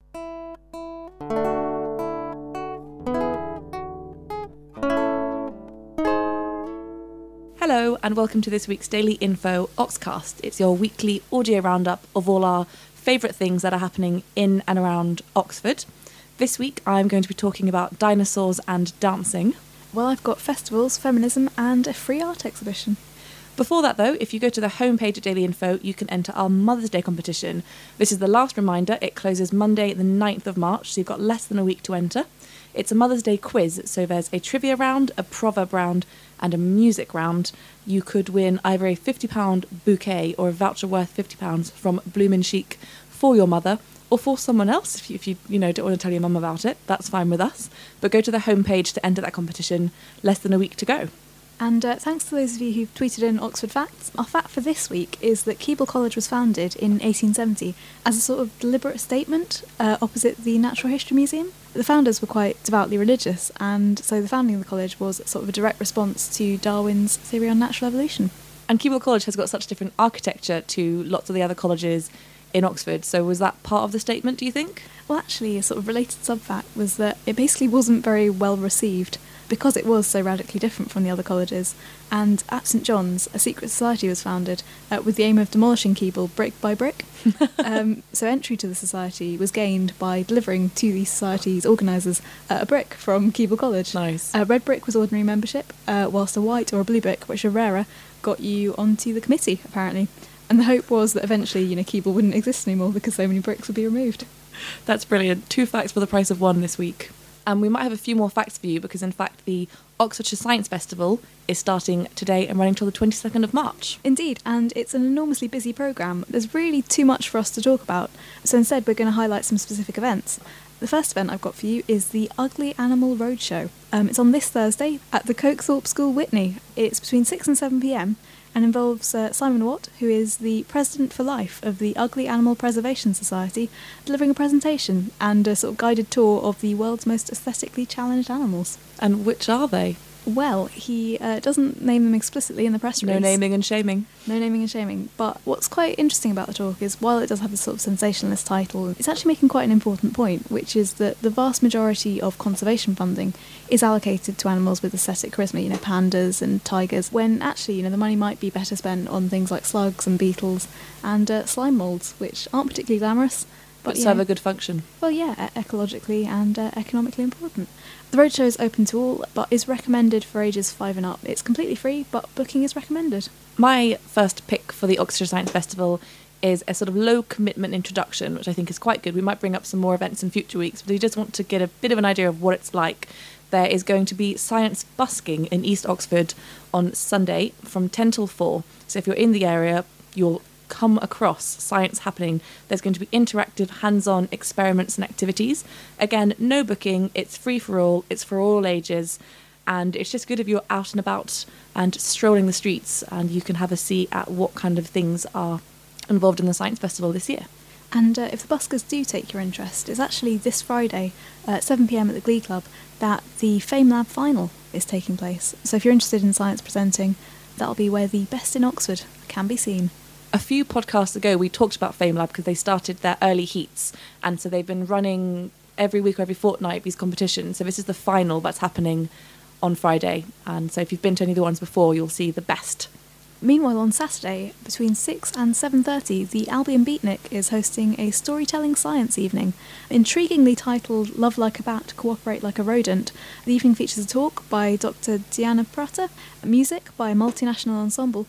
Hello and welcome to this week's Daily Info Oxcast. It's your weekly audio roundup of all our favourite things that are happening in and around Oxford. This week I'm going to be talking about dinosaurs and dancing. Well, I've got festivals, feminism and a free art exhibition. Before that though, if you go to the homepage at Daily Info, you can enter our Mother's Day competition. This is the last reminder. It closes Monday the 9th of March, so you've got less than a week to enter. It's a Mother's Day quiz, so there's a trivia round, a proverb round and a music round. You could win either a £50 bouquet or a voucher worth £50 from Bloomin' Chic for your mother or for someone else. If you don't want to tell your mum about it, that's fine with us. But go to the homepage to enter that competition. Less than a week to go. And thanks to those of you who've tweeted in Oxford facts. Our fact for this week is that Keble College was founded in 1870 as a sort of deliberate statement opposite the Natural History Museum. The founders were quite devoutly religious, and so the founding of the college was sort of a direct response to Darwin's theory on natural evolution. And Keble College has got such different architecture to lots of the other colleges in Oxford, so was that part of the statement, do you think? Well, actually, a sort of related sub-fact was that it basically wasn't very well received because it was so radically different from the other colleges, and at St John's, a secret society was founded with the aim of demolishing Keble brick by brick. So entry to the society was gained by delivering to the society's organisers a brick from Keble College. Nice. A red brick was ordinary membership, whilst a white or a blue brick, which are rarer, got you onto the committee, apparently. And the hope was that eventually, Keble wouldn't exist anymore because so many bricks would be removed. That's brilliant. 2 facts for the price of 1 this week. And we might have a few more facts for you because, in fact, the Oxfordshire Science Festival is starting today and running till the 22nd of March. Indeed, and it's an enormously busy programme. There's really too much for us to talk about, so instead we're going to highlight some specific events. The first event I've got for you is the Ugly Animal Roadshow. It's on this Thursday at the Cokethorpe School, Witney. It's between 6 and 7 p.m, and involves Simon Watt, who is the President for Life of the Ugly Animal Preservation Society, delivering a presentation and a sort of guided tour of the world's most aesthetically challenged animals. And which are they? Well, he doesn't name them explicitly in the press release. No naming and shaming. No naming and shaming. But what's quite interesting about the talk is, while it does have this sort of sensationalist title, it's actually making quite an important point, which is that the vast majority of conservation funding is allocated to animals with aesthetic charisma, pandas and tigers, when actually, the money might be better spent on things like slugs and beetles and slime moulds, which aren't particularly glamorous. But serve a good function. Well, yeah, ecologically and economically important. The roadshow is open to all, but is recommended for ages 5 and up. It's completely free, but booking is recommended. My first pick for the Oxfordshire Science Festival is a sort of low-commitment introduction, which I think is quite good. We might bring up some more events in future weeks, but you just want to get a bit of an idea of what it's like. There is going to be science busking in East Oxford on Sunday from 10 till 4. So if you're in the area, you'll come across science happening. There's going to be interactive, hands-on experiments and activities. Again, no booking, it's free for all, it's for all ages, and it's just good if you're out and about and strolling the streets, and you can have a see at what kind of things are involved in the Science Festival this year. And if the buskers do take your interest, it's actually this Friday at 7 p.m. at the Glee Club that the FameLab final is taking place. So if you're interested in science presenting, that'll be where the best in Oxford can be seen. A few podcasts ago, we talked about FameLab because they started their early heats, and so they've been running every week or every fortnight these competitions. So this is the final that's happening on Friday, and so if you've been to any of the ones before, you'll see the best. Meanwhile, on Saturday, between 6 and 7:30, the Albion Beatnik is hosting a storytelling science evening. Intriguingly titled Love Like a Bat, Cooperate Like a Rodent, the evening features a talk by Dr. Diana Prata, music by a multinational ensemble,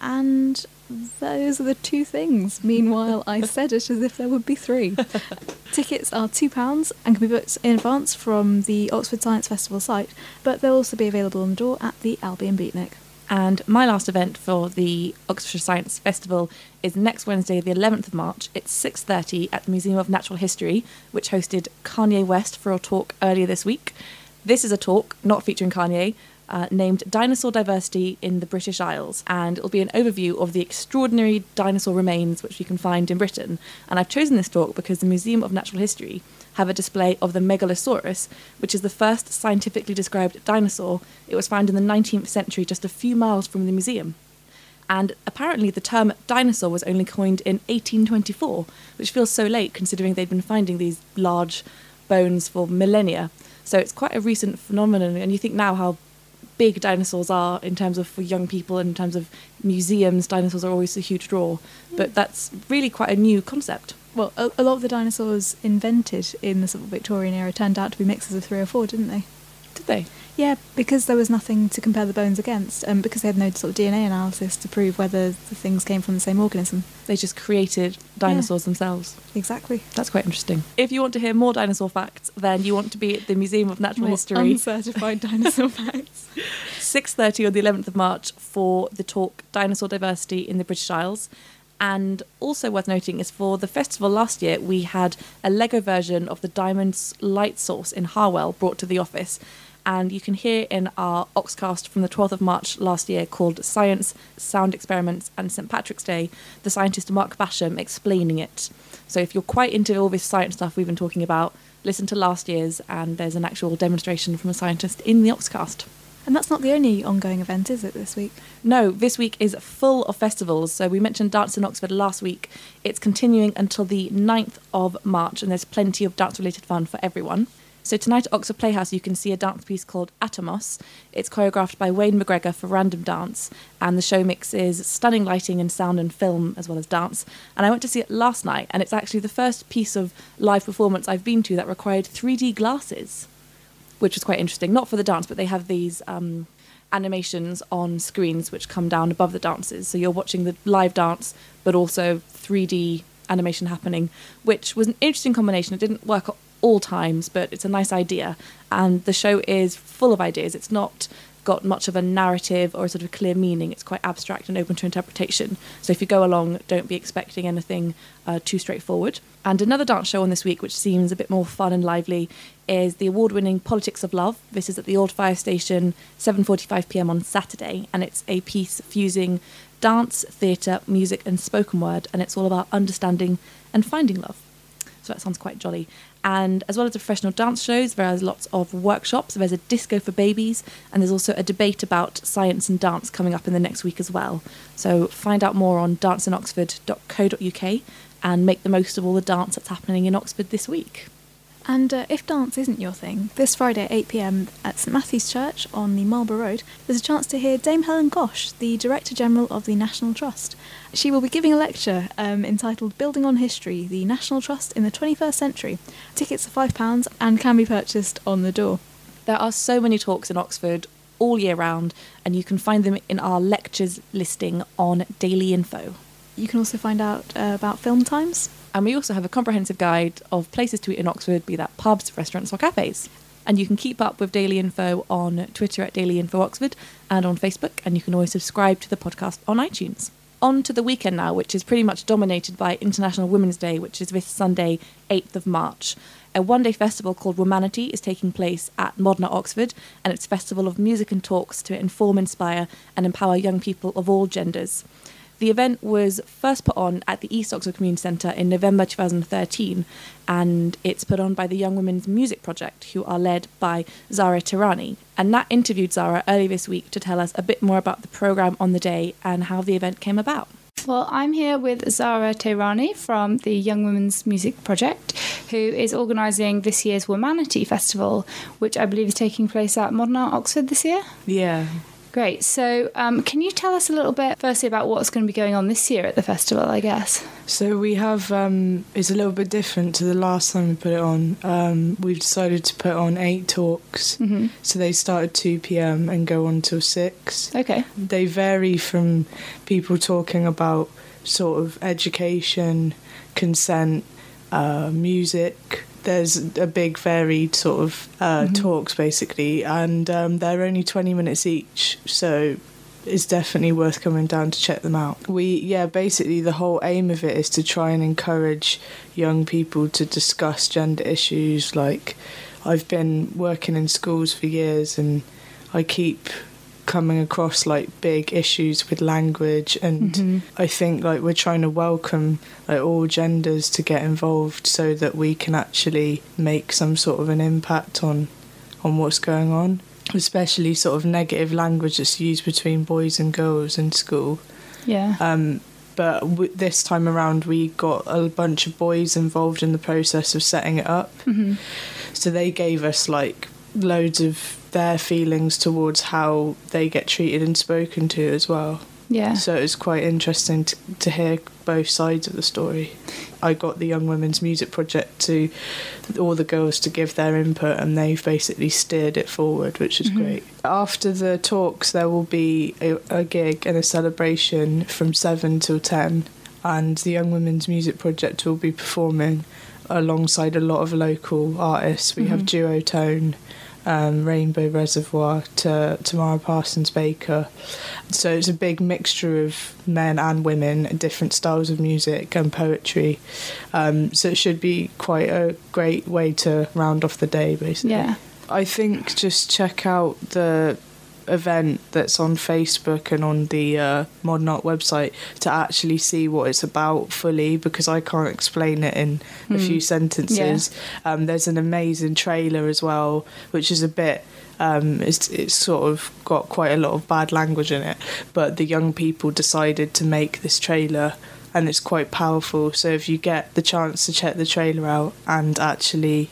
and those are the 2 things. Meanwhile, I said it as if there would be 3. Tickets are £2 and can be booked in advance from the Oxford Science Festival site, but they'll also be available on the door at the Albion Beatnik. And my last event for the Oxfordshire Science Festival is next Wednesday, the 11th of March. It's 6:30 at the Museum of Natural History, which hosted Kanye West for a talk earlier this week. This is a talk, not featuring Kanye, named Dinosaur Diversity in the British Isles, and it'll be an overview of the extraordinary dinosaur remains which we can find in Britain. And I've chosen this talk because the Museum of Natural History have a display of the Megalosaurus, which is the first scientifically described dinosaur. It was found in the 19th century just a few miles from the museum. And apparently the term dinosaur was only coined in 1824, which feels so late considering they'd been finding these large bones for millennia. So it's quite a recent phenomenon, and you think now how big dinosaurs are in terms of for young people, and in terms of museums, dinosaurs are always a huge draw. But that's really quite a new concept. Well, a lot of the dinosaurs invented in the sort of Victorian era turned out to be mixes of 3 or 4, didn't they? Did they? Yeah, because there was nothing to compare the bones against, because they had no sort of DNA analysis to prove whether the things came from the same organism. They just created dinosaurs themselves. Exactly. That's quite interesting. If you want to hear more dinosaur facts, then you want to be at the Museum of Natural History. Uncertified dinosaur facts. 6:30 on the 11th of March for the talk Dinosaur Diversity in the British Isles. And also worth noting is for the festival last year, we had a Lego version of the Diamond's light source in Harwell brought to the office. And you can hear in our Oxcast from the 12th of March last year called Science, Sound Experiments and St Patrick's Day, the scientist Mark Basham explaining it. So if you're quite into all this science stuff we've been talking about, listen to last year's, and there's an actual demonstration from a scientist in the Oxcast. And that's not the only ongoing event, is it, this week? No, this week is full of festivals. So we mentioned Dance in Oxford last week. It's continuing until the 9th of March, and there's plenty of dance-related fun for everyone. So tonight at Oxford Playhouse you can see a dance piece called Atomos. It's choreographed by Wayne McGregor for Random Dance, and the show mixes stunning lighting and sound and film as well as dance. And I went to see it last night, and it's actually the first piece of live performance I've been to that required 3D glasses, which was quite interesting. Not for the dance, but they have these animations on screens which come down above the dances. So you're watching the live dance, but also 3D animation happening, which was an interesting combination. It didn't work at all times, but it's a nice idea. And the show is full of ideas. It's not got much of a narrative or a sort of clear meaning. It's quite abstract and open to interpretation. So if you go along, don't be expecting anything too straightforward. And another dance show on this week, which seems a bit more fun and lively, is the award-winning Politics of Love. This is at the Old Fire Station, 7:45 p.m. on Saturday, and it's a piece fusing dance, theatre, music and spoken word, and it's all about understanding and finding love. So that sounds quite jolly. And as well as the professional dance shows, there's lots of workshops. There's a disco for babies, and there's also a debate about science and dance coming up in the next week as well. So find out more on danceinoxford.co.uk and make the most of all the dance that's happening in Oxford this week. And if dance isn't your thing, this Friday at 8 p.m. at St Matthew's Church on the Marlborough Road, there's a chance to hear Dame Helen Gosh, the Director General of the National Trust. She will be giving a lecture entitled Building on History, the National Trust in the 21st Century. Tickets are £5 and can be purchased on the door. There are so many talks in Oxford all year round, and you can find them in our lectures listing on Daily Info. You can also find out about film times. And we also have a comprehensive guide of places to eat in Oxford, be that pubs, restaurants or cafes. And you can keep up with Daily Info on Twitter at Daily Info Oxford and on Facebook, and you can always subscribe to the podcast on iTunes. On to the weekend now, which is pretty much dominated by International Women's Day, which is this Sunday, 8th of March. A one-day festival called Womanity is taking place at Modern Oxford, and it's a festival of music and talks to inform, inspire and empower young people of all genders. The event was first put on at the East Oxford Community Centre in November 2013, and it's put on by the Young Women's Music Project, who are led by Zara Tirani. And Nat interviewed Zara early this week to tell us a bit more about the programme on the day and how the event came about. Well, I'm here with Zara Tehrani from the Young Women's Music Project, who is organising this year's Womanity Festival, which I believe is taking place at Modern Art Oxford this year. Yeah. Great. So can you tell us a little bit, firstly, about what's going to be going on this year at the festival, I guess? So we have, it's a little bit different to the last time we put it on. We've decided to put on 8 talks. Mm-hmm. So they start at 2 p.m. and go on till 6. Okay. They vary from people talking about sort of education, consent, music. There's a big varied sort of talks, basically, and they're only 20 minutes each, so it's definitely worth coming down to check them out. Basically the whole aim of it is to try and encourage young people to discuss gender issues. Like, I've been working in schools for years, and I keep coming across like big issues with language, and I think like we're trying to welcome like all genders to get involved so that we can actually make some sort of an impact on what's going on, especially sort of negative language that's used between boys and girls in school. Yeah. But this time around, we got a bunch of boys involved in the process of setting it up. Mm-hmm. So they gave us like loads of their feelings towards how they get treated and spoken to as well. Yeah. So it was quite interesting to hear both sides of the story. I got the Young Women's Music Project to all the girls to give their input, and they've basically steered it forward, which is great. After the talks, there will be a gig and a celebration from 7 till 10, and the Young Women's Music Project will be performing alongside a lot of local artists. We have Duotone, Rainbow Reservoir, to Tamara Parsons Baker. So it's a big mixture of men and women, different styles of music and poetry. So it should be quite a great way to round off the day, basically. Yeah. I think just check out the event that's on Facebook and on the Modern Art website to actually see what it's about fully, because I can't explain it in a few sentences. There's an amazing trailer as well, which is a bit it's sort of got quite a lot of bad language in it, but the young people decided to make this trailer and it's quite powerful. So if you get the chance to check the trailer out and actually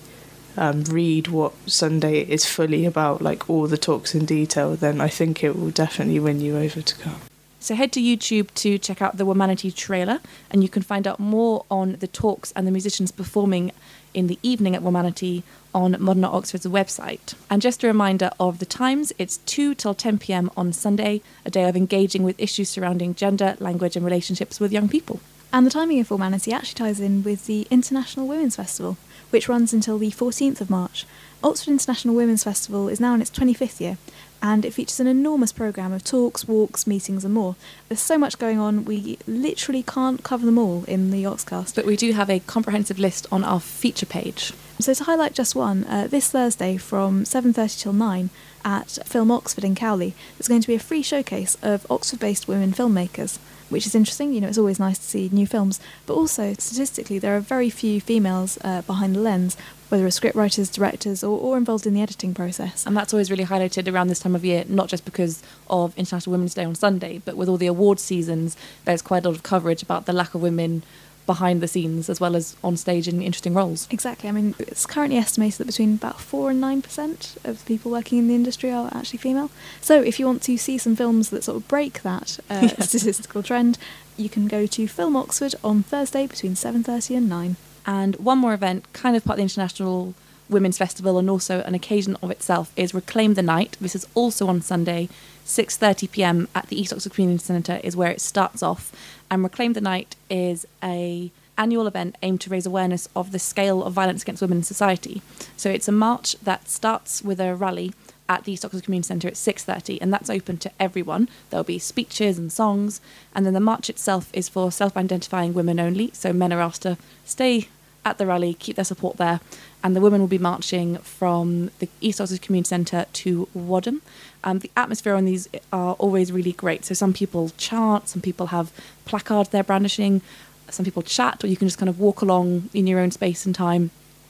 read what Sunday is fully about, like all the talks in detail, then I think it will definitely win you over to come. So head to YouTube to check out the Womanity trailer, and you can find out more on the talks and the musicians performing in the evening at Womanity on Modern Art Oxford's website. And just a reminder of the times, it's 2 till 10 p.m. on Sunday, a day of engaging with issues surrounding gender, language and relationships with young people. And the timing of Womanity actually ties in with the International Women's Festival, which runs until the 14th of March. Oxford International Women's Festival is now in its 25th year, and it features an enormous programme of talks, walks, meetings and more. There's so much going on, we literally can't cover them all in the Oxcast. But we do have a comprehensive list on our feature page. So to highlight just one, this Thursday from 7:30 till 9 at Film Oxford in Cowley, there's going to be a free showcase of Oxford-based women filmmakers, which is interesting. You know, it's always nice to see new films, but also statistically there are very few females behind the lens, whether as scriptwriters, directors or involved in the editing process. And that's always really highlighted around this time of year, not just because of International Women's Day on Sunday, but with all the awards seasons, there's quite a lot of coverage about the lack of women behind the scenes as well as on stage in interesting roles. Exactly. I mean, it's currently estimated that between about 4 and 9% of the people working in the industry are actually female. So if you want to see some films that sort of break that statistical trend, you can go to Film Oxford on Thursday between 7:30 and 9. And one more event, kind of part of the International Women's Festival and also an occasion of itself, is Reclaim the Night. This is also on Sunday, 6:30 p.m. at the East Oxford Community Centre is where it starts off. And Reclaim the Night is an annual event aimed to raise awareness of the scale of violence against women in society. So it's a march that starts with a rally at the East Oxford Community Centre at 6:30, and that's open to everyone. There'll be speeches and songs, and then the march itself is for self-identifying women only, so men are asked to stay at the rally, keep their support there, and the women will be marching from the East Oxford Community Centre to Wadham. The atmosphere on these are always really great, so some people chant, some people have placards they're brandishing, some people chat, or you can just kind of walk along in your own space and time.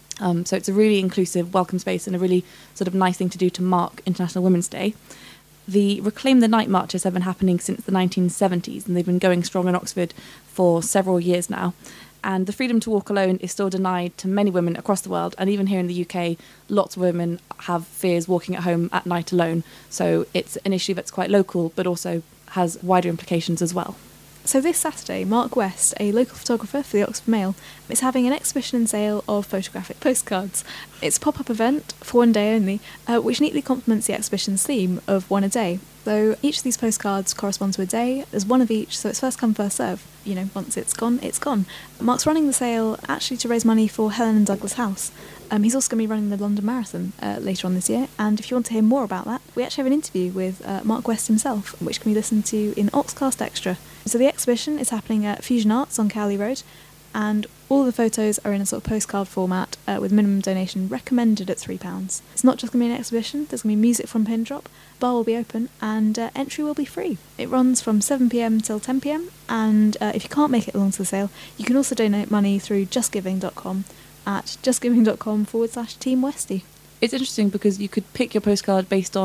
So it's a really inclusive, welcome space and a really sort of nice thing to do to mark International Women's Day. The Reclaim the Night marches have been happening since the 1970s, and they've been going strong in Oxford for several years now. And the freedom to walk alone is still denied to many women across the world, and even here in the UK, lots of women have fears walking at home at night alone. So it's an issue that's quite local, but also has wider implications as well. So this Saturday, Mark West, a local photographer for the Oxford Mail, is having an exhibition and sale of photographic postcards. It's a pop-up event for one day only, which neatly complements the exhibition's theme of one a day. Though each of these postcards corresponds to a day, there's one of each, so it's first come, first serve. You know, once it's gone, it's gone. Mark's running the sale actually to raise money for Helen and Douglas House. He's also going to be running the London Marathon later on this year, and if you want to hear more about that, we actually have an interview with Mark West himself, which can be listened to in Oxcast Extra. So the exhibition is happening at Fusion Arts on Cowley Road, and all the photos are in a sort of postcard format with minimum donation recommended at £3. It's not just going to be an exhibition, there's going to be music from Pin Drop, bar will be open, and entry will be free. It runs from 7pm till 10pm, and if you can't make it along to the sale, you can also donate money through justgiving.com at justgiving.com/Team Westy. It's interesting because you could pick your postcard based on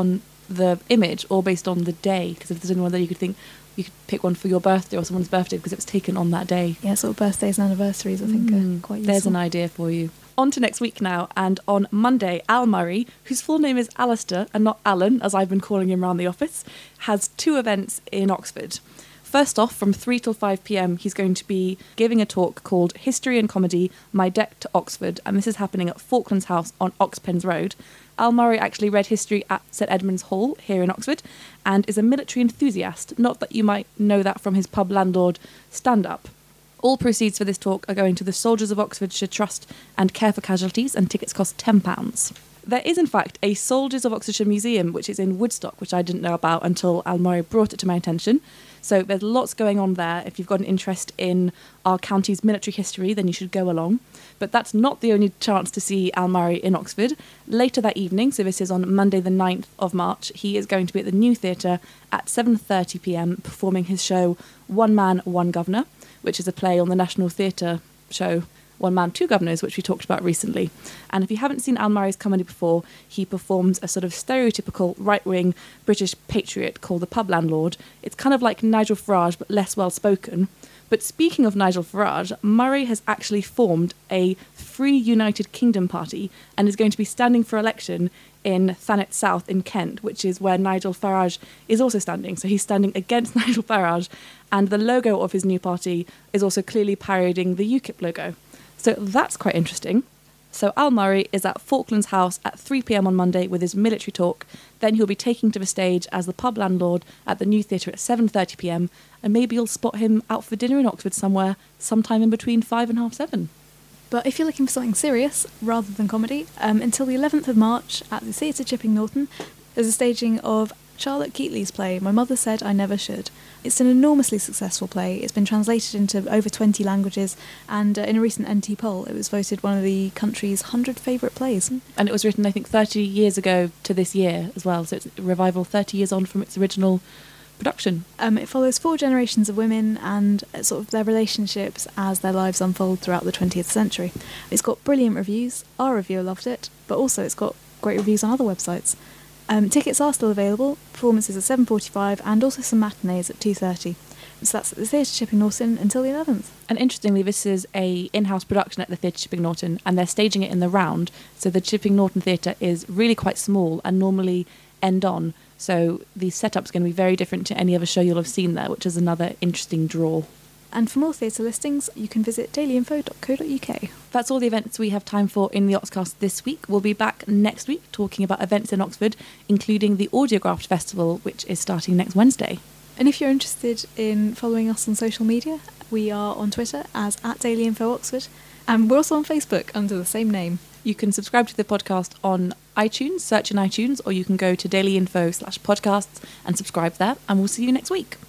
the image or based on the day? Because if there's anyone that you could think you could pick one for your birthday or someone's birthday because it was taken on that day. Yeah, sort of birthdays and anniversaries, I think, are quite useful. There's an idea for you. On to next week now, and on Monday, Al Murray, whose full name is Alistair and not Alan, as I've been calling him around the office, has 2 events in Oxford. First off, from 3 till 5 p.m, he's going to be giving a talk called History and Comedy, My Deck to Oxford, and this is happening at Falklands House on Oxpens Road. Al Murray actually read history at St Edmund's Hall here in Oxford and is a military enthusiast, not that you might know that from his pub landlord stand-up. All proceeds for this talk are going to the Soldiers of Oxfordshire Trust and Care for Casualties, and tickets cost £10. There is, in fact, a Soldiers of Oxfordshire museum, which is in Woodstock, which I didn't know about until Al Murray brought it to my attention. So there's lots going on there. If you've got an interest in our county's military history, then you should go along. But that's not the only chance to see Al Murray in Oxford. Later that evening, so this is on Monday the 9th of March, he is going to be at the New Theatre at 7:30 p.m, performing his show One Man, One Governor, which is a play on the National Theatre show One Man, Two Governors, which we talked about recently. And if you haven't seen Al Murray's comedy before, he performs a sort of stereotypical right-wing British patriot called the pub landlord. It's kind of like Nigel Farage, but less well-spoken. But speaking of Nigel Farage, Murray has actually formed a Free United Kingdom party and is going to be standing for election in Thanet South in Kent, which is where Nigel Farage is also standing. So he's standing against Nigel Farage, and the logo of his new party is also clearly parodying the UKIP logo. So that's quite interesting. So Al Murray is at Falklands House at 3 p.m. on Monday with his military talk. Then he'll be taking to the stage as the pub landlord at the New Theatre at 7:30 p.m. And maybe you'll spot him out for dinner in Oxford somewhere, sometime in between 5 and half 7. But if you're looking for something serious, rather than comedy, until the 11th of March at the Theatre Chipping Norton, there's a staging of Charlotte Keatley's play, My Mother Said I Never Should. It's an enormously successful play. It's been translated into over 20 languages, and in a recent NT poll, it was voted one of the country's 100 favourite plays. And it was written, I think, 30 years ago to this year as well, so it's a revival 30 years on from its original production. It follows 4 generations of women and sort of their relationships as their lives unfold throughout the 20th century. It's got brilliant reviews. Our reviewer loved it, but also it's got great reviews on other websites. Tickets are still available, performances at 7:45 and also some matinees at 2:30. So that's at the Theatre Chipping Norton until the 11th. And interestingly, this is a in-house production at the Theatre Chipping Norton, and they're staging it in the round. So the Chipping Norton Theatre is really quite small and normally end on. So the setup's going to be very different to any other show you'll have seen there, which is another interesting draw. And for more theatre listings, you can visit dailyinfo.co.uk. That's all the events we have time for in the Oxcast this week. We'll be back next week talking about events in Oxford, including the Audiographed Festival, which is starting next Wednesday. And if you're interested in following us on social media, we are on Twitter as @dailyinfooxford, and we're also on Facebook under the same name. You can subscribe to the podcast on iTunes, search in iTunes, or you can go to dailyinfo/podcasts and subscribe there, and we'll see you next week.